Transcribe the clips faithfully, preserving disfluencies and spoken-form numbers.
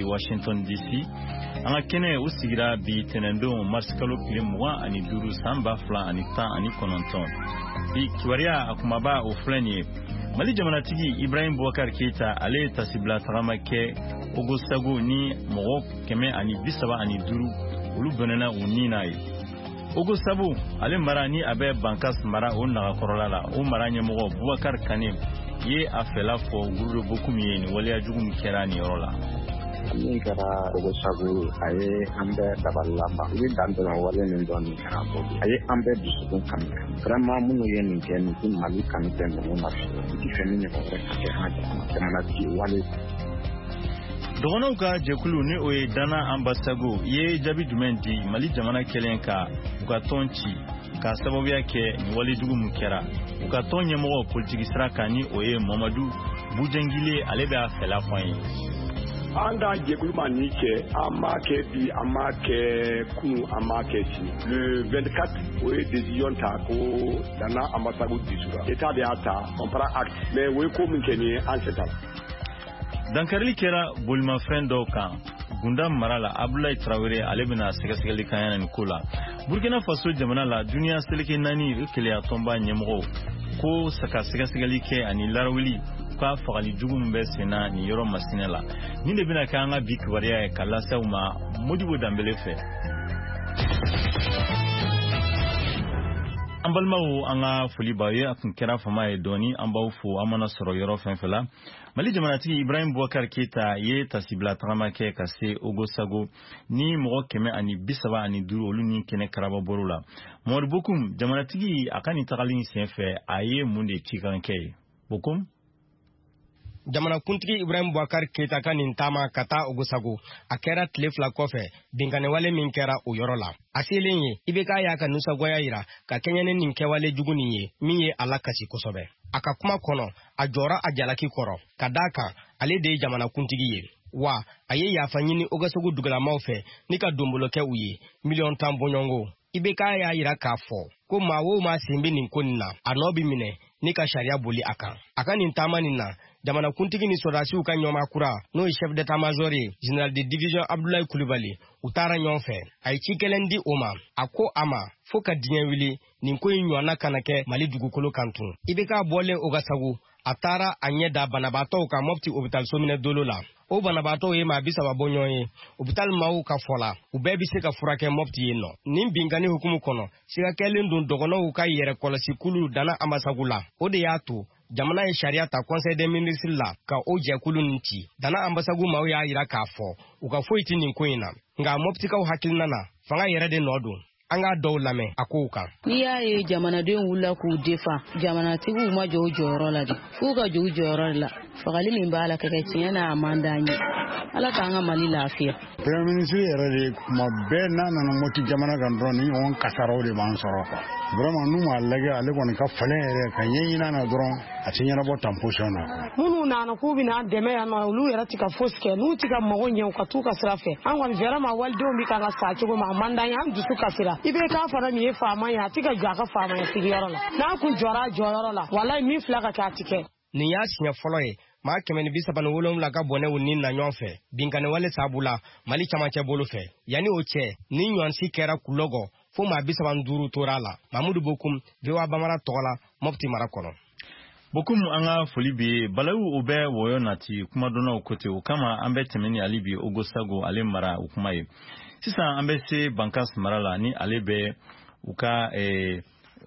Washington D C anga kene usigira bi tenendo marskalo kilimwa ani duru samba fla ani ta ani kononton bi kiwaria akumaba oflanye Mali jamanatigi Ibrahim Boubacar Keita ale tasibla taramake Ogosago ni mogo keme ani bisaba ani duru ulu benena unina yi Ogosago ale marani abe bankas mara o naga korolala o maranye mogo Boubacar Kane ye afela fo guru bokumiye ni wale ajugum kerani yorola ni kara Ogosago aye ambe dabalamba ni dandona wale ni ndoni karabo aye ambe bisukun kamika vraiment munu ye ni ken ni Mali kamite no na fi ki femini ko ke haja na ti wale Dogonauka jekulu ni oye dana ambasago ye jabi dumenti Mali jamana kelenka ukatonchi ka sababu yake ni wale dugu mukera ukatonye mo politiki sraka ni oye Mamadou Bujengile alebe afela fanye anda jekulu manike amake bi amake kunu amake chi le vingt-quatre oye décision ta ko dana ambasago disura état de ata on prend acte mais we ko minkeni ansetal Dankarli kera bulma fendo kan gunda marala Abdoulaye Traoré alebina segasegeli kanyana nikola Burkina Faso jamana la dunia seleke nani ukele atomba nyemro ko saka segasegeli ke ani larawili ka fagali jugum be sena ni yoro masinela ni de bina kanga bikwaria e kala sauma modibo dambele fe ambalmawo anga fulibaye akun kera fama e doni ambaw fu amana soro yoro fenfela Mali jamanatigi Ibrahim Boubacar Keita ye tasibla taramake kase Ogosago ni mogo keme ani bisaba ani duru olu ni kene karaba borula Mor bokum jamanatigi akani tagalini senfe aye munde kikanke bokum Jamana kuntigi Ibrahim Boubacar Keita kanin tama kata Ogosago akera tlefla kofe bingane wale minkera o yorola asilenye ibeka ya ka nusa goya ira ka kenyane ninke wale juguni ye miye alakasi kosobe aka kuma kono ajora ajalaki koro kadaka ale de jamana kuntigi ye wa aye ya fanyini Ogosago dugala maufe nika domboloke uye million tambonyongo ibeka ya ira ka fo ko mawo ma sembe ninkonina anobi mine nika sharia boli aka aka nintama nina jamana kuntigi ni sodasi uka nyoma kura no chef d'état-major général de division Abdoulaye Coulibaly utara nyonfe ay chikelendi oma ako ama foka dinwili ninko nyona kanake Mali dugukolo kantu ibeka bole Ogosago atara anyeda banabato ka mopti hôpital somine dolola o banabato ye ma bisa babonyoye hôpital mawu ka fola ubebi se ka furake mopti yeno nimbingani hukumu kono sika kelendun dogono uka yere kolasi kulu dana ambasagula o de yato jamana ye sharia ta conseil des ministres la ka o jekulu nti dana ambasagu mawu ya ira ka fo uka foiti ninkoina nga mopti ka hakilina na fanga yere de nodu anga dawlame akuka niya ye jamana de wula ku defa jamana tigu ma jo joro la di fuga jo joro la fagali min bala ka kai na amandani ala tanga Mali lafiya Premier ministre yere de ma bena na moti jamana kan droni on kasaro de ban soro ko vraiment nu ma lage ale kon ka fale yere kan yina na dron a tinya na bo tamposition na munu na na ku bina deme ya no lu yere tika foske nu tika mo nyen ka tu ka srafe an wan vraiment waldo mi ka ga sa ci go ma mandani an dusu ka sira ibe ka fara mi fama ya tika jaka fama ya sigiyoro la na ku jora joro la wallahi mi flaga ka tike ni ya sinya foloye ma kemeni bisa bana wolom la ka bone woni na nyonfe binkane wale sabula Mali chamache bolufe yani oche ni nyansi kera kulogo fo ma bisa ban duru torala Mamadou Bokum vewa bamara tola mopti marakono Bokum anga folibi balawu obe woyo nati kuma dona ukote ukama ambe temeni alibi Ogosago ale mara ukumaye sisa ambe se bankas marala ni alebe uka eh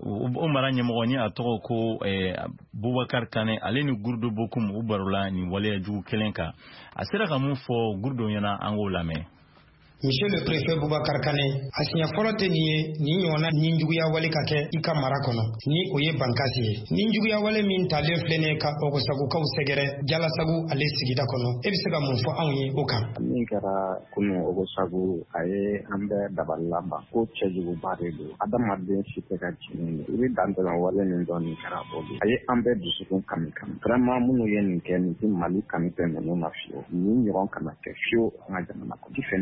o maranye mo ni atoko ko eh Boubacar Kane aleni gurdo bokum ubarula ni wale ju kelenka asira kamu fo gurdo yana angola me Monsieur le préfet Boubacar Kane asinya folote ni ni nyona ninjugu ya wale kake ika marakono ni oye bankasi ni ninjugu ya wale min tale flene ka Ogosago ka usegere jala sagu ale sigida kono ebisega munfo anyi oka ni kara kunu Ogosago aye ambe dabalamba ko cheju baredo adama den shiteka chini iri dandona wale ni ndoni kara bodi aye ambe disukun kamika vraiment munu yen ken ni Mali kamite no na fio ni nyon kana ke fio ngajana ko difeni ni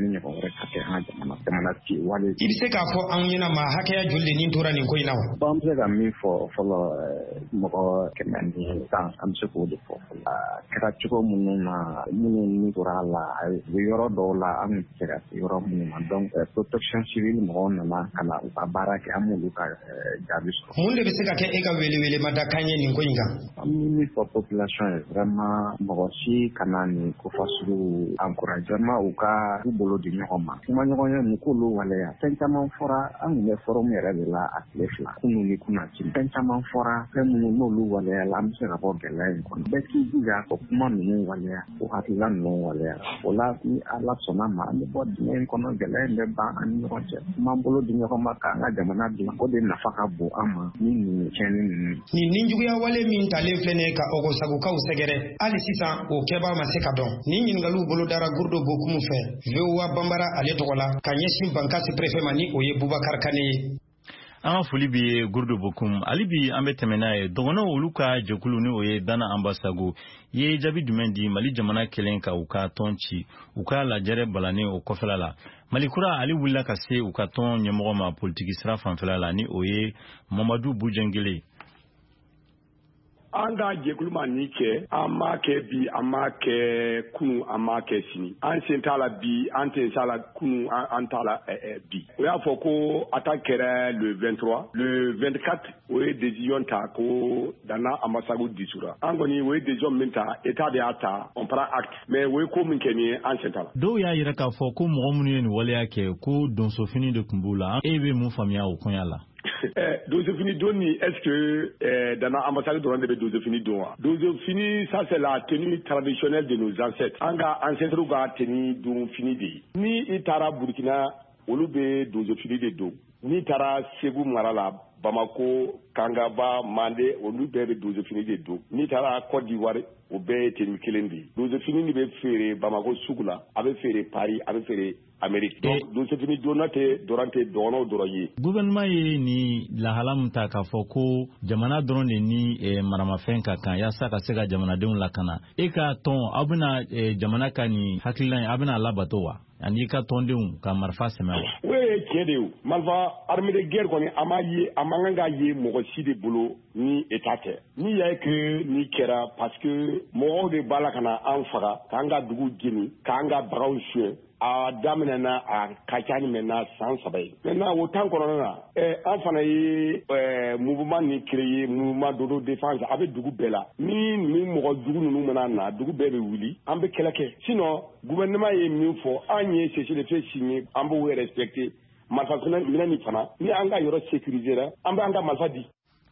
wɛrɛ ka kɛ an ka jamana jamana ci wale. I bɛ se k'a fɔ anw ɲɛna maa hakɛya joli de nin tora nin ko in na wa? Bon an bɛ se ka min fɔ fɔlɔ mɔgɔ kɛmɛ ni tan an bɛ se k'o de fɔ fɔlɔ. Kɛra cogo minnu na minnu ni tora a la u bɛ yɔrɔ dɔw la an tɛ se ka se yɔrɔ minnu ma donc protection civile mɔgɔw nana ka na u ka baara kɛ an m'olu ka jaabi sɔrɔ. Mun de bɛ se ka kɛ e ka welewele ma da kan ye nin ko in kan? An bɛ min fɔ population ye vraiment mɔgɔ si kana nin ko fasugu encourage vraiment u ka u bolo di ɲɔgɔn ma. Kuma ɲɔgɔnya nin k'olu waleya fɛn caman fɔra an tun bɛ forum yɛrɛ de la a tile fila kunun ni kunati fɛn caman fɔra fɛn minnu n'olu waleya la an bɛ se ka bɔ gɛlɛya in kɔnɔ bɛɛ k'i jija o kuma ninnu waleya o hakilila ninnu waleya o la ni ala sɔnna ma an bɛ bɔ dingɛ in kɔnɔ gɛlɛya in bɛ ban an ni ɲɔgɔn cɛ kuma bolo di ɲɔgɔn ma k'an ka jamana dilan o de nafa ka bon an ma ni nin tiɲɛni ninnu. Nin ninjuguya wale min talen filɛ nin ye ka Ogosagukaw sɛgɛrɛ hali sisan o kɛbaa ma se ka dɔn. Nin ɲininkaliw bolo dara Gurdo Bokumu fɛ V O A Banbara ale tɔgɔ la ka ɲɛsin Bankasi préfet ma ni o ye Bubakar Kane ye. An ka foli bi Gurdo Bokum ali bi an bɛ tɛmɛ n'a ye dɔgɔnɔw olu ka jɛkulu ni o ye Dana Ambasago ye jaabi jumɛn di Mali jamana kelen ka u ka tɔn ci u ka lajɛrɛ balani o kɔfɛla la. Mali kura ali wulila ka se u ka tɔn ɲɛmɔgɔ ma politiki sira fanfɛla la ni o ye Mamadu Bujengele. An ka jɛkulu ma ni kɛ an m'a kɛ bi an m'a kɛ kunu an m'a kɛ sini an sen t'a la bi an tɛ t'a la kunu an t'a la bi o y'a fɔ ko attaque kɛra le vingt-trois le vingt-quatre o ye décision ta ko Dana Ambasago disura an kɔni o ye décision min ta état de y'a ta on prend acte mais o ye ko min kɛ nin ye an sen t'a la. Dɔw y'a yɛrɛ k'a fɔ ko mɔgɔ minnu ye nin waleya kɛ ko donsofini de tun b'u la e bɛ mun faamuya o koɲa la? Dosofini don ni est-ce que euh, Dana Ambassade dɔrɔn de bɛ Dosofini don wa? Dosofini ça c'est la tenue traditionnelle de nos ancêtres. An ka ancêtres ka tenue don fini de ye. Ni i taara Burkina olu bɛ Dosofini de don. N'i taara Segu mara la Bamako, Kangaba, Mandé olu bɛɛ bɛ Dosofini de don. N'i taara Côte d'Ivoire o bɛɛ ye tenue kelen de ye. Dosofini de bɛ feere Bamako sugu la, a bɛ feere Paris, a bɛ feere Amérique. Donc Dosofini donna tɛ dɔrɔn tɛ dɔgɔnɔw dɔrɔn ye. Gouvernement ye ni lahala min ta k'a fɔ ko jamana dɔrɔn de ni eh, maramafɛn ka kan yaasa ka se ka jamanadenw lakana. E ka tɔn aw bɛna eh, jamana ka ni hakilila ye aw bɛna labato wa? Ani ka tɔndenw ka marifa sɛmɛ wa? O ye tiɲɛ de ye o. Marifa armée de guerre kɔni a ma ye a man kan ka ye mɔgɔ si de bolo ni état tɛ. Ni y'a ye que ni kɛra parce que mɔgɔw de b'a la ka na an faga k'an ka dugu jeni k'an ka bagaw suɲɛ. A daminɛna a ka ca ni maintenant san saba ye. Maintenant o temps kɔnɔna na ɛ an fana ye ɛ mouvement ni créé mouvement dodo défense a bɛ dugu bɛɛ la. Ni ni mɔgɔ jugu ninnu mana na dugu bɛɛ bɛ wuli an bɛ kɛlɛ kɛ. Sinon gouvernement ye min fɔ an ye cessez-le-feu signé an b'o respecter. Marifa minɛ ni fana ni an ka yɔrɔ sécurisé la an bɛ an ka marifa di.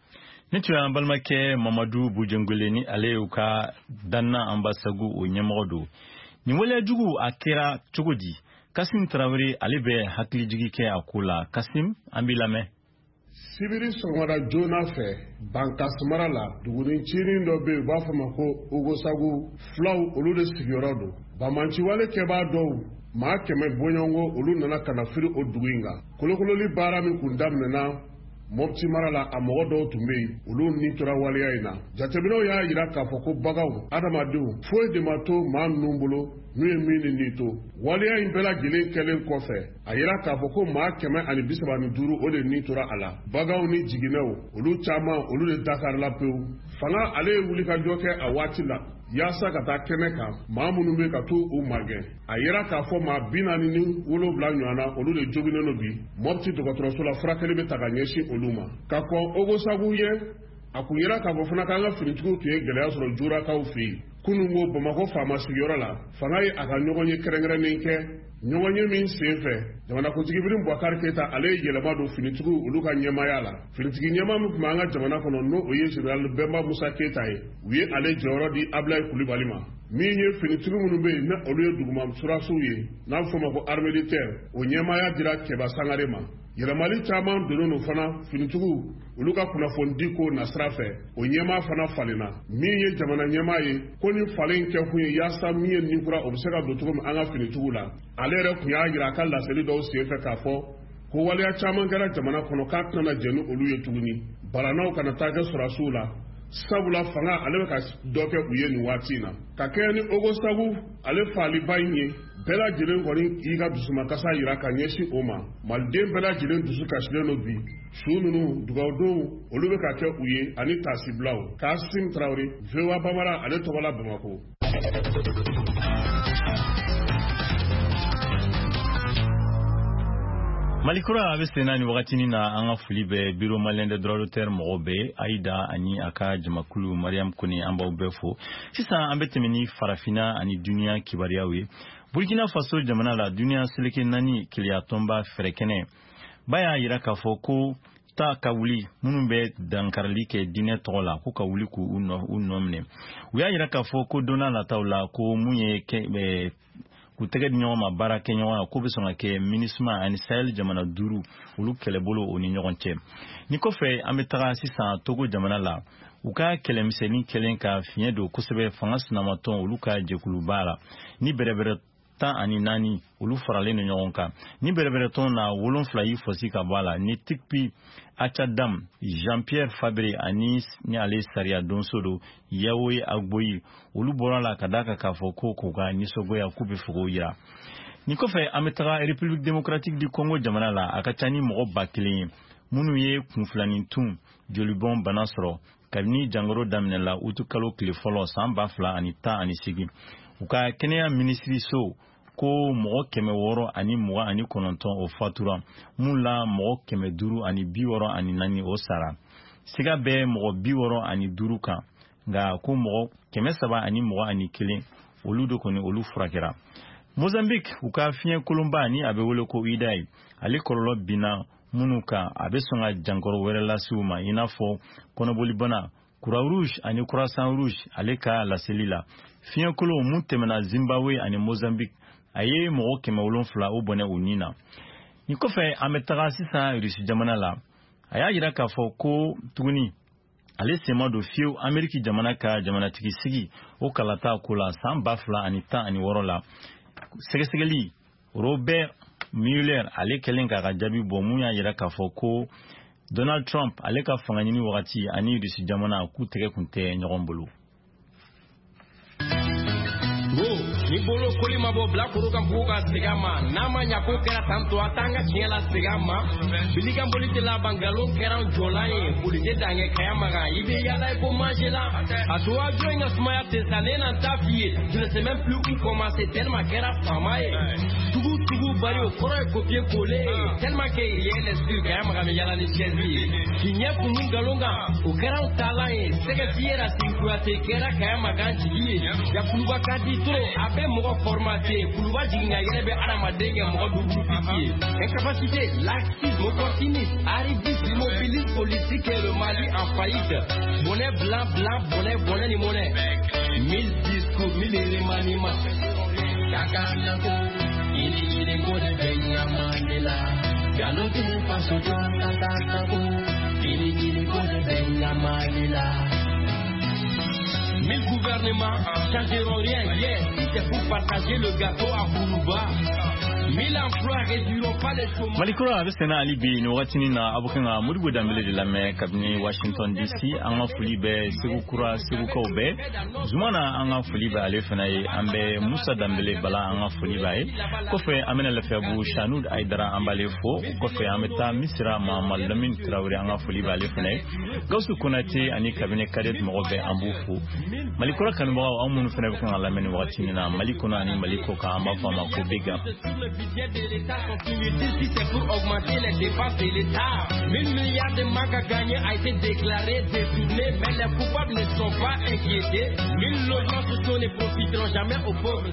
Ne tun y'an balimakɛ Mamadu Bujengele ni ale y'u ka Dana Ambasago o ɲɛmɔgɔ don. Nin waleya jugu a kɛra cogo di? Kasim Traoré ale bɛ hakilijigi kɛ a ko la. Kasim an b'i lamɛn. Sibiri sɔgɔmada joona fɛ Bankasi mara la duguni ncinin dɔ bɛ yen u b'a fɔ ma ko Ogosagu filaw olu de sigiyɔrɔ don. Bamanciwale kɛbaa dɔw maa kɛmɛ bɔɲɔgɔnko olu nana ka na firi o dugu in kan. Kolokololi baara min kun daminɛna Mopti mara la a mɔgɔ dɔw tun bɛ yen olu ni tora waleya in na. Jateminɛw y'a jira k'a fɔ ko baganw adamadenw foyi de ma to maa ninnu bolo n'u ye min ni nin to. Waleya in bɛɛ lajɛlen kɛlen kɔfɛ a jira k'a fɔ ko maa kɛmɛ ani bi saba ni duuru o de ni tora a la. Baganw ni jiginɛw olu caman olu de dakarila pewu. Fanga ale ye wulikajɔ kɛ a waati la yaasa ka taa kɛnɛ kan maa minnu bɛ ka to u magɛn. A jira k'a fɔ maa bi naani ni wolonwula ɲɔgɔnna olu de joginnen don bi Mopti dɔgɔtɔrɔso la furakɛli bɛ ta ka ɲɛsin olu ma. Ka kɔn Ogosagu ye a kun jira k'a fɔ fana k'an ka finitigiw tun ye gɛlɛya sɔrɔ Jurakaw fɛ yen. Kunun ko Bamako faama sigiyɔrɔ la fanga ye a ka ɲɔgɔn ye kɛrɛnkɛrɛnnen kɛ ɲɔgɔn ye min sen fɛ jamanakuntigi Ibrahim Boubacar Keita ale ye yɛlɛma don finitigiw olu ka ɲɛmaya la. Finitigi ɲɛma min tun b'an ka jamana kɔnɔ n'o o ye Général Bemba Musa Keita ye u ye ale jɔyɔrɔ di Ablaye Kulibali ma. Min ye finitigi minnu bɛ yen ne olu ye duguma surasiw ye n'a bɛ fɔ ma ko armée de terre o ɲɛmaya dira Kɛba Sangare ma. Yɛlɛmali caman donnen no fana finitigiw olu ka kunnafoni ko nasira fɛ o ɲɛmaa fana falenna. Min ye jamana ɲɛmaa ye ko ni falen kɛ kun ye yaasa min ye nin kura o bɛ se ka don cogo min an ka finitigiw la. Ale yɛrɛ kun y'a jira a ka laseli dɔw sen fɛ k'a fɔ ko waleya caman kɛra jamana kɔnɔ k'a tɛna jɛn ni olu ye tuguni. Balanaw kana taa kɛ surasiw la sabula fanga ale ka dɔ kɛ u ye nin waati na ka kɛ ni Ogosagu ale faliba in ye bɛɛ lajɛlen kɔni k'i ka dusumakasa yira ka ɲɛsin o ma maliden bɛɛ lajɛlen dusu kasilen don bi su ninnu dugawudenw olu bɛ ka kɛ u ye ani taasibilaw Kasim Traoré V O A Bambara ale tɔgɔ la Bamakɔ. Malikura a bɛ senna ni wagati na an ka foli bɛ Bureau Malien des droits d'auteur mɔgɔw bɛɛ Aïda ani a ka jamakulu Mariam Kone an b'aw bɛɛ fo. Sisan an bɛ tɛmɛ ni farafinna ani duniya kibaruyaw ye. Burkina Faso jamana la duniya seleke naani keleya tɔnba fɛrɛkɛnɛ ba y'a yira k'a fɔ ko ta ka wuli minnu bɛ dankarili kɛ diinɛ tɔgɔ la ko ka wuli k'u nɔ minɛ. U y'a yira k'a fɔ ko don n'a nataw la ko mun ye k'u tɛgɛ di ɲɔgɔn ma baara kɛ ɲɔgɔn na ko bɛ sɔn ka kɛ MINUSMA ani Sahel jamana duuru olu kɛlɛbolo o ni ɲɔgɔn cɛ. Ni kɔfɛ an bɛ taga sisan Togo jamana la u ka kɛlɛmisɛnnin kɛlen ka fiɲɛ don kosɛbɛ fanga sinamatɔn olu ka jɛkuluba la ni bɛrɛbɛrɛ tan ani naani olu faralen don ɲɔgɔn kan. Ni bɛrɛbɛrɛ tɔn na wolonfila y'i fosi ka bɔ a la ni Tikpi Achadam Jean-Pierre Fabre ani ni ale sariya donso do Yawoye Agboyi olu bɔra la ka d'a kan k'a fɔ ko k'u ka nisɔngoya k'u bɛ fɛ k'o yira. Ni kɔfɛ an bɛ taga République démocratique du Congo jamana la a ka ca ni mɔgɔ ba kelen ye minnu ye kunfilanin tun jolibɔn bana sɔrɔ kabini jangoro daminɛ la utu kalo tile fɔlɔ san ba fila ani tan ani segin. U ka kɛnɛya minisiriso ko mɔgɔ kɛmɛ wɔɔrɔ ani mugan ani kɔnɔntɔn o fatura mun la mɔgɔ kɛmɛ duuru ani bi wɔɔrɔ ani naani o sara. Siga bɛ mɔgɔ bi wɔɔrɔ ani duuru kan nka ko mɔgɔ kɛmɛ saba ani mugan ani kelen olu de kɔni olu furakɛra. Mozambique u ka fiɲɛ kolonba ni a bɛ wele ko Idai ale kɔlɔlɔ binna minnu kan a bɛ sɔn ka jankɔrɔ wɛrɛ lase u ma i n'a fɔ kɔnɔbolibana Croix Rouge ani Croissant Rouge ale ka laseli la. Fiɲɛ kolon mun tɛmɛna Zimbabwe ani Mozambique a ye mɔgɔ kɛmɛ wolonfila o bɔnɛ u ni na. Ni kɔfɛ an bɛ taga sisan Rusi jamana la a y'a yira k'a fɔ ko tuguni ale sema don fiyewu Ameriki jamana ka jamanatigi sigi o kalata ko la san ba fila ani tan ani wɔɔrɔ la. Sɛgɛsɛgɛli Robert Mueller ale kɛlen k'a ka jaabi bɔ mun y'a yira k'a fɔ ko Donald Trump ale ka fanga ɲini wagati ani Rusi jamana k'u tɛgɛ kun tɛ ɲɔgɔn bolo. Ni bolo koli ma bɔ bila kuru kan k'u ka segin ma n'a ma ɲa ko kɛra tantɔ a t'an ka tiɲɛ la segin ma bili kan boli tɛ laban nkalon kɛra jɔlan ye boli tɛ dan kɛ kaya makan i bɛ yala i ko manche la a to a jɔ in ka sumaya tɛ sa ne na t'a f'i ye je ne sais même plus où commencer tellement kɛra faama ye tugu tugu bari o kɔrɔ ye copier coller tellement que réel esprit kaya makan bɛ yala ni chaise ye k'i ɲɛ kun nkalon kan o kɛra n taalan ye sɛgɛ f'i yɛrɛ sigi kuyate kɛra kaya makan jigi ye yakuluba ka di trop a bɛ mɔgɔ formaté kuluba jigin ka yɛrɛ bɛ adamaden kɛ mɔgɔ duuru fiti ye incapacité laxisme opportunisme arrivisme immobilisme politique et le Mali en faillite bonnet blanc blanc bonnet bonnet ni monnaie mille discours mille remaniements kakanako ili ili kode benya mandela galo kini faso jon kakanako ili ili kode benya mandela. Mille gouvernements changeront rien, yes, c'est pour partager le gâteau à Koulouba. Mille emplois réduiront pas les chômeurs. Malikura a bɛ sɛnɛ hali bi nin wagati na a bɛ kan ka Modibo Dembele de lamɛn kabini Washington D C an ka foli bɛ Segu Kura Segukaw bɛɛ Zumana an ka foli bɛ ale fana ye an bɛ Musa Dembele Bala an ka foli b'a ye kɔfɛ an bɛna Lafiyabugu Chanud Aidara an b'ale fo kɔfɛ an bɛ taa Misira Mahamadu Lamini Traoré an ka foli b'ale fana ye Gawusu Konate ani kabini Kadet mɔgɔ bɛɛ an b'u fo Malikura kanubagaw an minnu fana bɛ kan ka lamɛn nin wagati na Mali kɔnɔ ani Mali kɔ kan an b'a fɔ a ma ko bega. Le budget de l'État continue d'ici, c'est pour augmenter les dépenses de l'État. mille milliards de manque à gagner a été déclaré, détourné, mais les coupables ne sont pas inquiétés. mille logements sociaux ne profiteront jamais aux pauvres.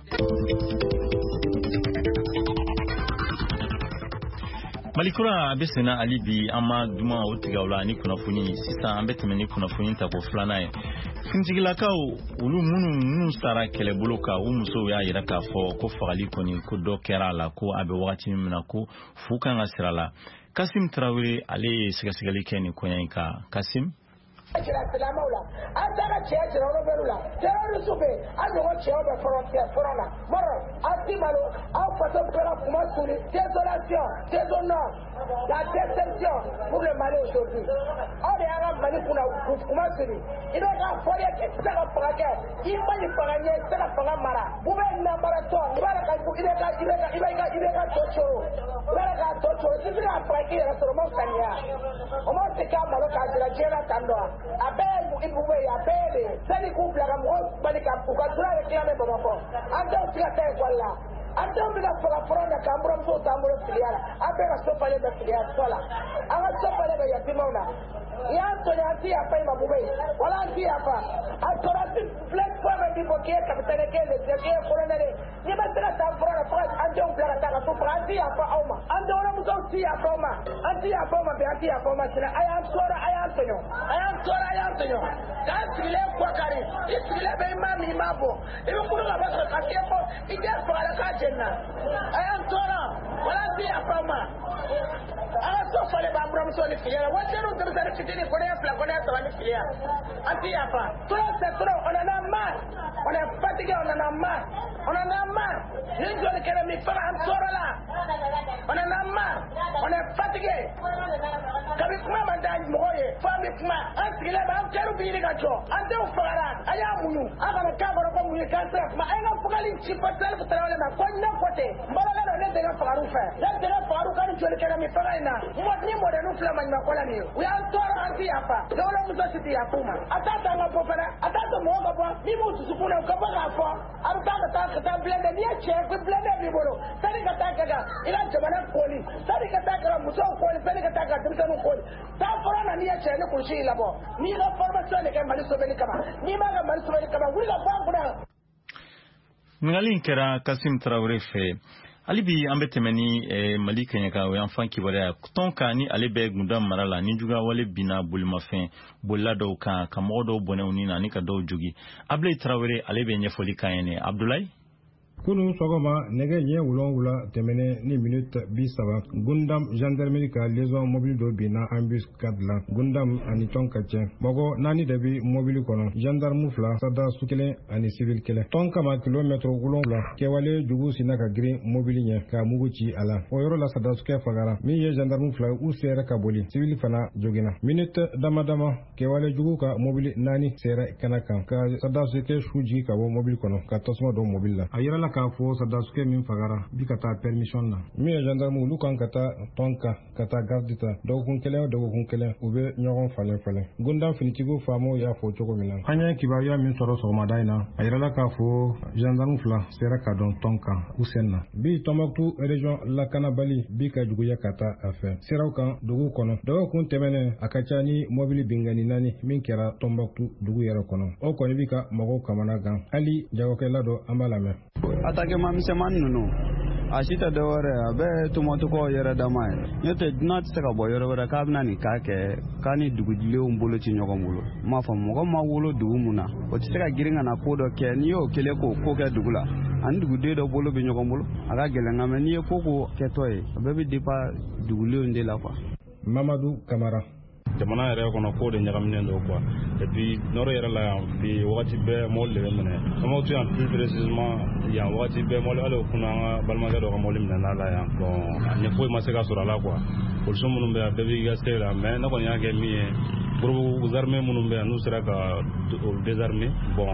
Malikura a bɛ senna hali bi an ma duman o tigɛ o la ni kunnafoni sisan an bɛ tɛmɛ ni kunnafoni ta ko filanan ye. Fintigilakaw olu minnu minnu sara kɛlɛbolo kan u musow y'a yira k'a fɔ ko fagali kɔni ko dɔ kɛra a la ko a bɛ wagati min na ko fu kan ka sira la. Kasim Traoré ale ye sɛgɛsɛgɛli kɛ nin koɲɛ in kan. Kasim Kira Maula, Antara Church, Roberula, Terrorisupe, and the watch over frontier Forona, Moro, Antimalo, Alpha Pera Masuri, Tesoration, Tesona, La Deception, pour le Mali aujourd'hui. On est à Manipula, Masuri. Il est à Foyer, c'est un braquet, il va y parler, c'est la Paramara. Vous venez à Marathon, il va à il est à il est à il est à il est à Tocho, il est à Tocho, c'est un braquet, il est à Sanya. On va se calmer, la Gera Tandoa. Abel ibuwe ya bele sani kubla kamro balika ukazura rekame bomako anda usiate kwala anda bila fora fora na kamro mso tambo filiala abela sofa le filiala sola anga sofa le ya timona ya to ya ti apa imabuwe wala ti apa atora ti platform di bokie kapitale kele ti ke koronele ni batela ta fora fora anda ubla ta ka fora ti apa auma anda ora mso ti apa auma anti apa auma be anti apa auma sina aya sora aya tonyo aya sora aya tonyo Kasile kwa kari, isile be mami mabo. Ibu kuru la basa kakepo, ide fara kajena. Ayam tora, wala si apama. Aga so fale ba bram so ni fiya. Wacha ru tar kitini kone fla kone so ni fiya. Anti apa? Tura se tura ona na ma. Ona fatiga ona na ma. Ona na ma. Ninjo ni kere mi fara am tora la. Ona na ma. Ona fatiga. Kabi kuma mandani moye, fami kuma. Asile ba am keru bi ni gacho. Ante ufara, aya munu. Aga na kaboro ko munu kansa. Ma ena fugali chipatal futawale na konna kote. Mbala na ne dega faru fa. Ya dega faru kan jole kera mi fara ina. Mo ni mo de nu flama ni makola ni. We am tora anti hapa. Dole muzo siti ya kuma. Atata nga popera, atata mo ga ba. Ni mo tusukuna ka ba ga fa. Arutaka ta ka ta blende ni che ko blende ni bolo. Sari ka ta ka ila jamana koli. Sari ka ta ka muzo koli, sari ka ta ka tumta no koli. Ta fara na ni che ne kurshi ila bo. Ni ga formation ne ke mali so be ni kama. Ni ma ga mali so be ni kama. Wi ga ba kuna. Ngalin kera Kasim Traoré fe. Ali bi an bɛ tɛmɛ ni eh, Mali kɛɲɛka o y'an fan kibaruya tɔn kan ni ale bɛ gunda mara la ni juguya wale binna bolimafɛn bolila dɔw kan ka mɔgɔ dɔw bɔnɛw ni na ani ka dɔw jogi Ablaye Traoré ale bɛ ɲɛfɔli kan ye Abdoulaye Kunu sɔgɔma nɛgɛ ɲɛ wolonwula tɛmɛnen ni minute bi saba Gundam gendarmerie ka liaison mobile dɔ binna embuscade la Gundam ani tɔn ka cɛ mɔgɔ naani de bi mobile kɔnɔ gendarme fila sadasu kelen ani civil kelen tɔn kama kilomètre wolonwula kɛwale jugu sina ka girin mobile ɲɛ ka mugu ci a la o yɔrɔ la sadasukɛ fagara min ye gendarme fila u sɛrɛ ka boli civil fana jogina minute dama dama kɛwale jugu ka mobile naani sɛrɛ kɛnɛ kan ka sadasukɛ su jigi ka bɔ mobile kɔnɔ ka tasuma don mobile la a yɛrɛ la k'a fɔ sadasukɛ min fagara bi ka taa permission na min ye gendarme olu kan ka taa tɔn kan ka taa garde ta dɔgɔkun kelen o dɔgɔkun kelen u bɛ ɲɔgɔn falen falen Gundam finitigiw faamaw y'a fɔ cogo min na an ye kibaruya min sɔrɔ sɔgɔmada in na a yirala k'a fɔ gendarme fila sera ka dɔn tɔn kan u sen na bi Tɔnbɔkutu région lakanabali bi ka juguya ka taa a fɛ siraw kan dugu kɔnɔ dɔgɔkun tɛmɛnen a ka ca ni mobili bingani naani min kɛra Tɔnbɔkutu dugu yɛrɛ kɔnɔ o kɔni bi ka mɔgɔw kamana gan hali jagokɛla dɔ an b'a lamɛn attaquement misɛnmani ninnu a si tɛ dɔwɛrɛ a bɛ tɔmɔtɔkɔ yɛrɛ dama ye n'o tɛ dunan tɛ se ka bɔ yɔrɔ wɛrɛ k'a bɛna nin k'a kɛ k'a ni dugujilenw bolo ci ɲɔgɔn bolo n m'a fɔ mɔgɔ ma wolo dugu mun na o tɛ se ka girin ka na ko dɔ kɛ n'i y'o kelen k'o ko kɛ dugu la ani duguden dɔ bolo bɛ ɲɔgɔn bolo a ka gɛlɛn nka mɛ n'i ye ko ko kɛtɔ ye a bɛɛ bɛ dépend dugulenw de la quoi. Mamadou Kamara jamana yɛrɛ kɔnɔ ko de ɲagaminen don quoi et puis nɔrɔ yɛrɛ la yan bi wagati bɛɛ mɔbili de bɛ minɛ Tɔnbɔkutu yan plus précisément yan wagati bɛɛ mɔbili hali o kunna an ka balimakɛ dɔ ka mɔbili minɛna la yan bon ɲɛ foyi ma se ka sɔrɔ a la quoi polisiw minnu bɛ yan bɛɛ b'i ka se la mais ne kɔni y'a kɛ min ye groupe armé minnu bɛ yan n'u sera ka olu désarmer bon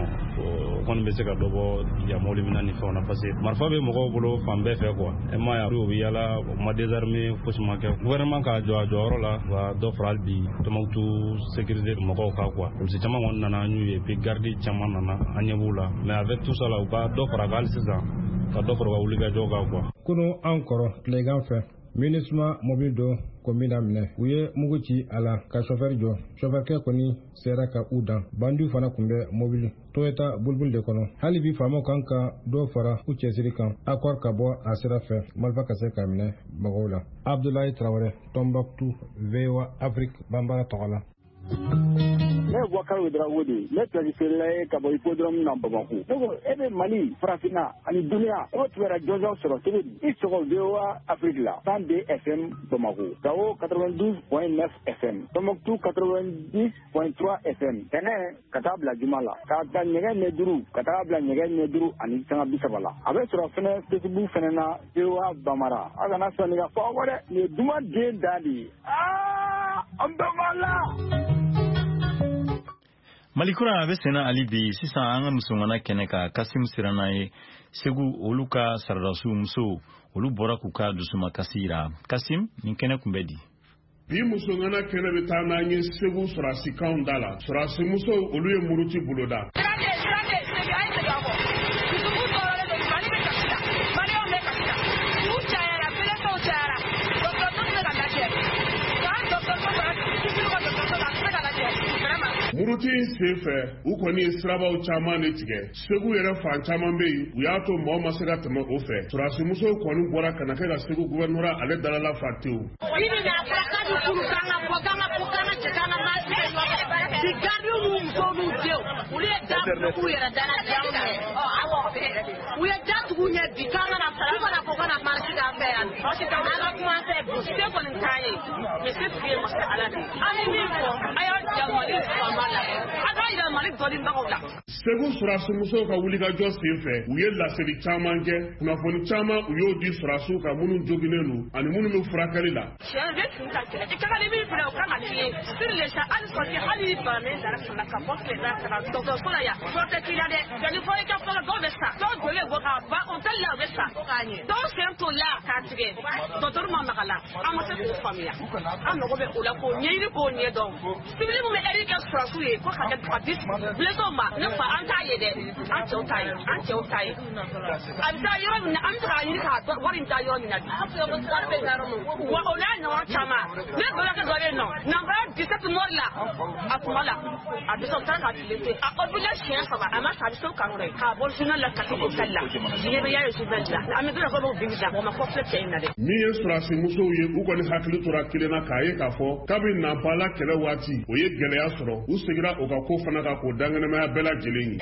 o kɔni bɛ se ka dɔ bɔ yan mɔbili minɛ ni fɛnw na parce que marifa bɛ mɔgɔw bolo fan bɛɛ fɛ quoi e ma ye o bɛ yala o ma désarmer fosi ma kɛ gouvernement ka jɔ a jɔyɔrɔ la wa dɔ fara hali bi Tɔnbɔkutu sécurité mɔgɔw ka quoi polisi caman kɔni nana an y'u ye puis garde caman nana an ɲɛ b'u la mais avec tout ça la u ka dɔ fara kan hali sisan ka dɔ fara u ka wulikajɔ kan quoi. Kunu an kɔrɔ tilegan fɛ MINUSMA mobile dɔ ko min minɛ u ye mugu ci a la ka chauffeur jɔ chauffeurkɛ kɔni sera ka u dan bandiw fana tun bɛ mobile Toyota bulbul de kɔnɔ hali bi faamaw kan ka dɔ fara u cɛsiri kan accord ka bɔ a sira fɛ marifa ka se ka minɛ mɔgɔw la Abdoulaye Traoré Tɔnbɔkutu V O A Afrique Bambara tɔgɔ la ne ye Boubacar Ouédraogo de ye ne planifiela ye ka bɔ hippodrome na Bamako ne ko e bɛ Mali farafinna ani duniya e tun bɛ jɔnjɔn sɔrɔ cogo di i sɔgɔ V O A Afrique la cent deux F M Bamako Gao quatre-vingt-douze point neuf F M Tombouctou quatre-vingt-dix point trois F M Tɛnɛ ka taa bila Juma la ka taa ɲɛgɛn ɲɛ duuru ka taa bila ɲɛgɛn ɲɛ duuru ani sanga bi saba la a bɛ sɔrɔ fɛnɛ Facebook fɛnɛ na V O A Bamara a kana sɔnni ka fɔ aw dɛ nin ye duman den da de ye aa an bɛɛ b'a la. Malikura a bɛ senna hali bi sisan an ka musomana kɛnɛ ka Kasim Sirana ye Segu olu ka Saradasiw muso olu bɔra k'u ka dusuma kasi yira. Kasim nin kɛnɛ kun bɛ di. Bi musomana kɛnɛ bɛ taa n'an ye Segu Surasikanw da la. Surasi muso olu ye muruti boloda. Muruti in senfɛ u kɔni ye sirabaw caman de tigɛ Segu yɛrɛ fan caman bɛ yen u y'a to mɔgɔ ma se ka tɛmɛ o fɛ Surasi musow kɔni bɔra ka na kɛ ka Segu gouvernorat ale dalala fa tewu. Segu Surasi musow ka wulikajɔ senfɛ u ye laseli caman kɛ kunnafoni caman u y'o di Surasiw ka minnu joginnen don ani minnu bɛ furakɛli la. Min ye Surasi musow ye u kɔni hakili tora kelen na k'a ye k'a fɔ kabini Nampala kɛlɛ waati o ye gɛlɛya sɔrɔ u segira o ka ko fana kan k'o danganamaya bɛɛ lajɛlen ye.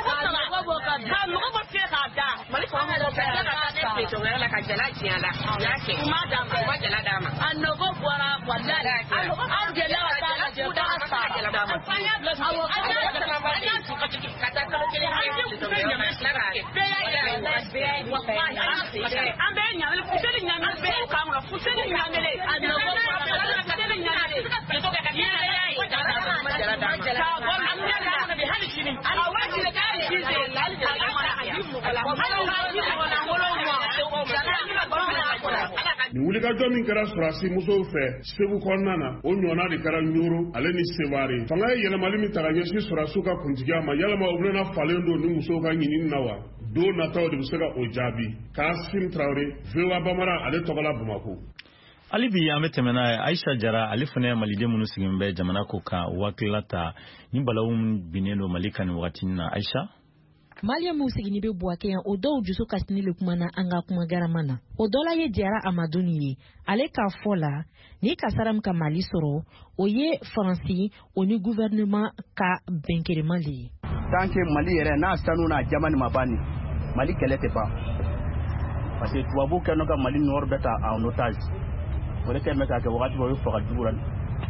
Ni wulikajɔ min kɛra Surasi musow fɛ Segu kɔnɔna na o ɲɔgɔnna de kɛra Ɲoro ale ni Seware fanga ye yɛlɛmali min ta ka ɲɛsin Surasiw ka kuntigiya ma yalama u bɛna falen don ni musow ka ɲinini na wa don nataw de bɛ se ka o jaabi. Kasim Traore V O A Bamara ale tɔgɔla Bamako. Ali bi an bɛ tɛmɛ n'a ye Aisha Jara ale fana ye maliden minnu sigilen bɛ jamana ko kan wakilila ta ni balawu binnen don Mali kan nin wagati na Aisha. Malien mun sigini bɛ Buwake yan o dɔw dusu kasini le kumana an ka kuma garama na o dɔ la ye Jara Amadu ye ale ka fɔ la ni kasara min ka Mali sɔrɔ o ye Faransi o ni gouvernement ka bɛnkɛrɛma le ye. Tant que Mali yɛrɛ n'a sanu n'a jama ni ma ban Mali kɛlɛ tɛ ban parce que tubabu kɛlen ka Mali nord bɛ ta en otage o de kɛlen bɛ ka kɛ wagati o ye faga jugu la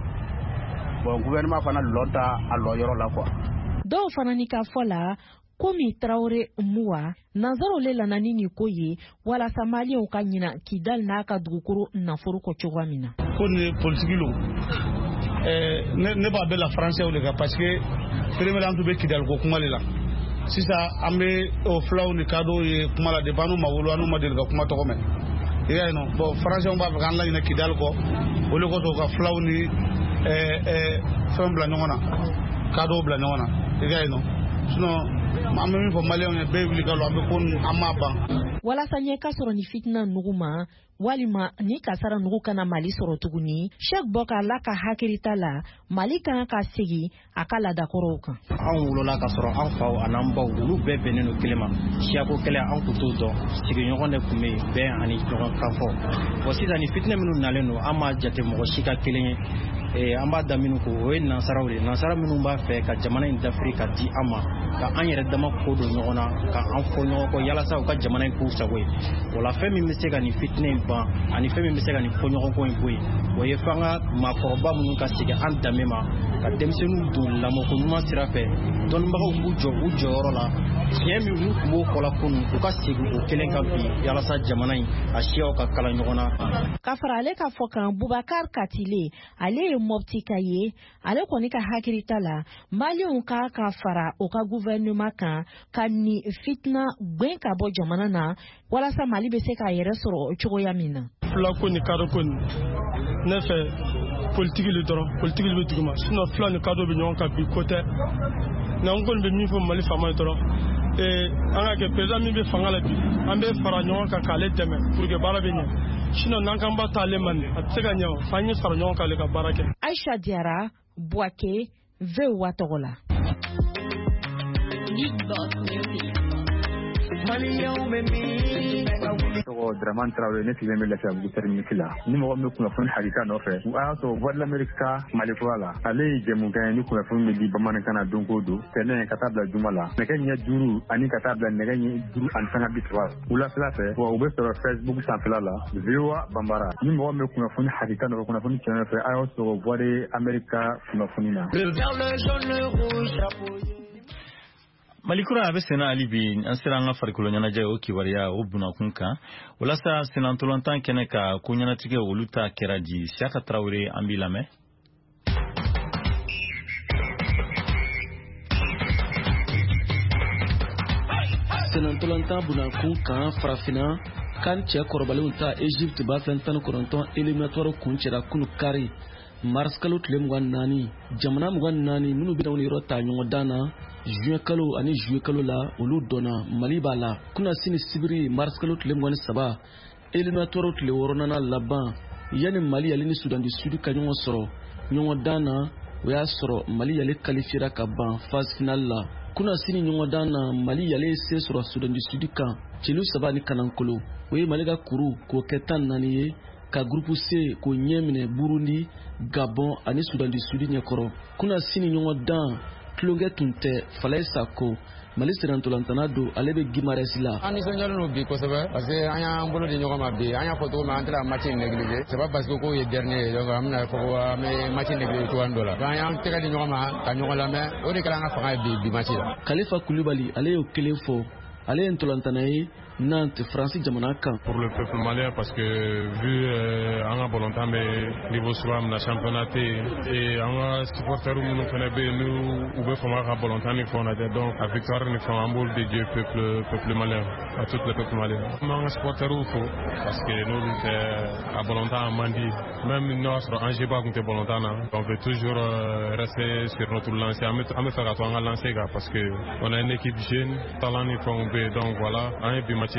bon gouvernement fana lɔn ta a lɔ yɔrɔ la quoi. Dɔw fana ni ka fɔ la komi Traore Muwa nanzaro le lana ni ko ye walasa Malienw ka ɲina Kidal n'a ka dugukoro nafolo kɔ cogoya min na. Ko ni politique lo eh ne b'a bɛ la français le ka parce que premier an tu bɛ Kidal ko kuma le la sisan an bɛ o fulaw ni kadɔw ye kuma la de banu ma wolo anu ma deli ka kuma tɔgɔ mɛn i y'a ye non bon français b'a fɛ k'an la ɲinɛ Kidal kɔ o le kɔsɔn ka fulaw ni eh eh fɛn bila ɲɔgɔn na kadɔw bila ɲɔgɔn na i y'a ye non sinon an bɛ min fɔ Malienw ye bɛɛ wuli ka lɔ an bɛ ko an m'a ban. Walasa ɲɛ ka sɔrɔ ni fitina nugu ma walima ni kasara nugu kana Mali sɔrɔ tuguni Cheikh Bokar la ka hakilita la Mali kan ka segin a ka ladakɔrɔw kan. An wolola ka sɔrɔ an faw an'an baw olu bɛɛ bɛnnen don kelen ma siyako kɛlɛ an kun t'o dɔn sigiɲɔgɔn de kun bɛ yen bɛn ani ɲɔgɔn kan fɔ bon sisan ni fitinɛ minnu nalen don an m'a jate mɔgɔ si ka kelen ye eh an b'a daminɛ ko o ye nansaraw de nansara minnu b'a fɛ ka jamana in dafiri ka di an ma ka an yɛrɛ dama ko don ɲɔgɔn na ka an fɔ ɲɔgɔn kɔ yalasa u ka jamana in k'u sago ye o la fɛn min bɛ se ka nin fitinɛ in ban ani fɛn min bɛ se ka nin fɔɲɔgɔnkɔ in bɔ yen o ye f'an ka maakɔrɔba minnu ka segin an danbe ma ka denmisɛnninw don lamɔko ɲuman sira fɛ dɔnnibagaw k'u jɔ u jɔyɔrɔ la tiɲɛ min n'u tun b'o kɔla kunun u ka segin o kelen kan bi yalasa jamana in a siyaw ka kala ɲɔgɔn na. Ka fara ale ka fɔ kan Bubakar Katile ale ye Mopti ka ye ale kɔni ka hakilita la Malienw ka ka fara o ka gouvernement kan ka ni fitna gwen ka bɔ jamana na walasa Mali bɛ se k'a yɛrɛ sɔrɔ cogoya min na. Fila ko ni kadɔ ko ni ne fɛ politique le dɔrɔn politique le bɛ duguma sinon fila ni kadɔ bɛ ɲɔgɔn kan bi ko tɛ nka n kɔni bɛ min fɔ Mali faama ye dɔrɔn an ka kɛ président min bɛ fanga la bi an bɛ fara ɲɔgɔn kan k'ale dɛmɛ pour que baara bɛ ɲɛ sinon n'an kan ba t'ale man a tɛ se ka ɲɛ f'an ye fara ɲɔgɔn kan ale ka baara kɛ. Aisha Diarra Boaké V O A tɔgɔ la. tɔgɔ Dramane Traoré ne sigilen bɛ Lafiyabugu terminus la ni mɔgɔ min bɛ kunnafoni hakika nɔfɛ o y'a sɔrɔ Voix de l'Amérique ka Mali kura la ale ye jɛmukan ye ni kunnafoni bɛ di bamanankan na don o don tɛnɛ ka taa bila juma la nɛgɛ ɲɛ duuru ani ka taa bila nɛgɛ ɲɛ duuru ani sanga bi saba wulafɛla fɛ wa u bɛ sɔrɔ Facebook sanfɛla la V O A Banbara ni mɔgɔ min bɛ kunnafoni hakika nɔfɛ kunnafoni tiɲɛ nɔfɛ a y'o sɔrɔ Voix de l'Amérique ka kunnafoni na. Malikura a bɛ senna hali bi an sera an ka farikolo ɲɛnajɛ o kibaruya o bunakun kan walasa senantolantan kɛnɛ ka ko ɲɛnatigɛ olu ta kɛra di Siaka Traoré an b'i lamɛn. Senantolantan bunakun kan farafina kan cɛ kɔrɔbalenw ta Egypte ba fɛn tan ni kɔnɔntɔn éliminatoire kun cɛra kunu kari mars kalo tile mugan naani jamana mugan naani minnu bɛ ni yɔrɔ ta ɲɔgɔn dan na juin kalo ani juillet kalo la olu donna Mali b'a la kuna sini sibiri mars kalo tile mugan saba éliminatoire tile wɔɔrɔnan laban yani Mali yali ni Sudan du Sud ka ɲɔgɔn sɔrɔ ɲɔgɔn dan na o y'a sɔrɔ Mali yali qualifiera ka ban phase finale la kuna sini ɲɔgɔn dan na Mali yali se sɔrɔ Sudan du Sud kan celu saba ni kanankolo o ye Mali ka kuru k'o kɛ tan naani ye ka groupe C ko ɲɛ minɛ Burundi Gabon ani Sudan du Sud ɲɛkɔrɔ kuna sini ɲɔgɔn dan tulonkɛ tun tɛ Falaye Sako Mali serantolantana don ale bɛ Guimarães la. An nisɔndiyalen don bi kosɛbɛ parce que an y'an bolo di ɲɔgɔn ma bi an y'a fɔ cogo min an tɛna match négliger c'est pas parce que k'o ye dernier ye donc an bɛna fɔ ko an bɛ match négliger cogoya dɔ la donc an y'an tɛgɛ di ɲɔgɔn ma ka ɲɔgɔn lamɛn o de kɛra an ka fanga ye bi bi match la. Kalifa Koulibaly ale y'o kelen fɔ ale ye ntolantana ye Nantes France jamana kan. Pour le peuple malien parce que vu euh, an ka bolontan bɛ niveau suba min na championnat tɛ yen et an ka supporters minnu fana bɛ yen n'u u bɛ fama ka bolontan ni fɛnw lajɛ donc a victoire ni fɛnw an b'olu dédier peuple peuple malien à tout le peuple malien. An b'an ka supporters fo parce que n'olu tɛ a bolontan man di même n'o y'a sɔrɔ Angers ba tun tɛ bolontan na on veut toujours euh, rester sur notre lancée an bɛ an bɛ fɛ ka to an ka lancée kan parce que on a une équipe jeune talent ni fɛnw bɛ yen donc voilà an ye bi match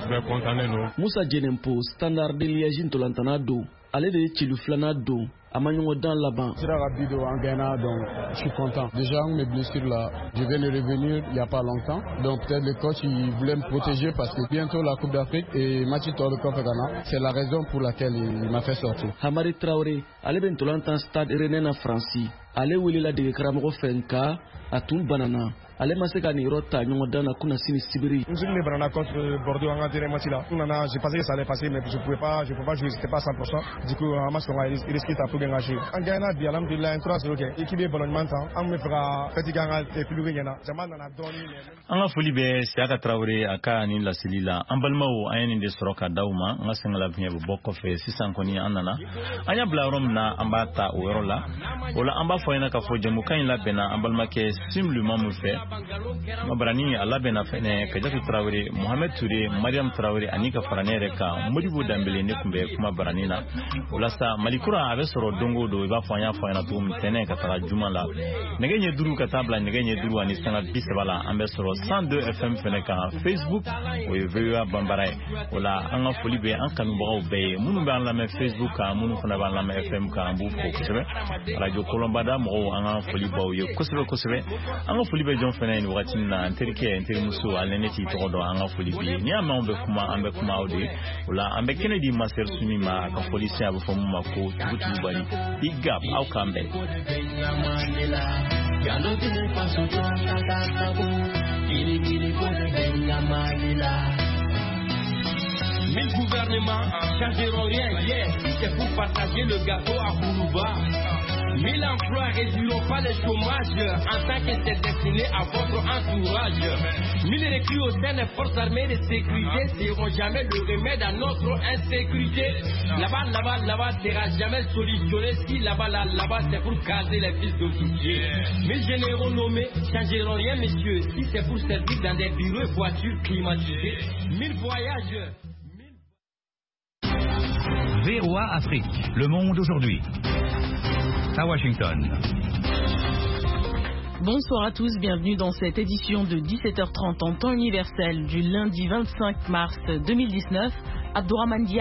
Moussa Djenempo Standard de Liège ntolantana don ale de ye celu filanan don a ma ɲɔgɔn dan laban. Sera ka bi don an gagna donc je suis content. Déjà mes blessures là, je vais les revenir il y a pas longtemps. Donc peut-être le coach il voulait me protéger parce que bientôt la Coupe d'Afrique et match tour de Coupe Ghana. C'est la raison pour laquelle il m'a fait sortir. Hamari Traoré ale bɛ ntolantan Stade Rennais na France. Ale welela dege karamɔgɔ fɛ nka a tun banana. Ale ma se ka nin yɔrɔ ta ɲɔgɔn dan na kuna sini sibiri. Nous sommes banana contre Bordeaux en dernier match là. On a j'ai pensé que ça allait passer mais je pouvais pas je pouvais pas jouer c'était pas cent pour cent. Du coup un match on a risqué ta pour gagner. En gagnant bi alhamdulillah trois zéro ke équipe ballonnement temps an me fera petit ganga et plus gagner. Jamana na doni. An ka foli bɛ Siaka Traoré a ka ni lasili la. An balimaw an ye nin de sɔrɔ ka d'aw ma. An ka sɛngɛla fiɲɛ bɛ bɔ kɔfɛ sisan kɔni an nana. An y'a bila yɔrɔ min na an b'a ta o yɔrɔ la. O la an b'a fɔ ɲɛna k'a fɔ jamukan in labɛnna an balimakɛ Sim Luma min fɛ. Mabarani a labɛnna fɛnɛ Kajatu Traoré, Mohamed Touré, Mariam Traoré ani ka fara ne yɛrɛ kan Modibo Dambele ne tun bɛ kuma barani na. O la sa Malikura a bɛ sɔrɔ don o don i b'a fɔ an y'a fɔ ɲɛna cogo min tɛnɛ ka taga juma la. Nɛgɛ ɲɛ duuru ka taa bila nɛgɛ ɲɛ duuru ani sanga bi saba la an bɛ sɔrɔ cent deux F M fɛnɛ kan Facebook o ye V O A Banbara ye. O la an ka foli bɛ an kanubagaw bɛɛ ye minnu bɛ an lamɛn Facebook kan minnu fana b'an lamɛn F M kan an b'u fo kosɛbɛ. Radio Kolonbada mɔgɔw an ka foli baw ye kosɛbɛ kosɛbɛ. An ka foli bɛ jɔn fana ni wakati na nterike nteri muso aleneti todo anga folibi ni ama ombe kuma ambe kuma ode ula ambe Kennedy Maser Sumima ka polisi abo fomu mako tubutu bari igap au kambe Mille gouvernements changeront rien, yes, c'est pour partager le gâteau à Koulouba. Mille emplois réduiront pas le chômage en tant que c'est destiné à votre entourage. Mille recrues au sein des forces armées de sécurité seront jamais le remède à notre insécurité. Là-bas, là-bas, là-bas sera jamais solutionné si là-bas, là, là-bas c'est pour caser les fils d'officiers. Mille généraux nommés changeront rien, messieurs, si c'est pour servir dans des bureaux et voitures climatisées. Mille voyages. V O A Afrique, le monde aujourd'hui. À Washington. Bonsoir à tous, bienvenue dans cette édition de dix-sept heures trente en temps universel du lundi vingt-cinq mars deux mille dix-neuf. Abdourahmane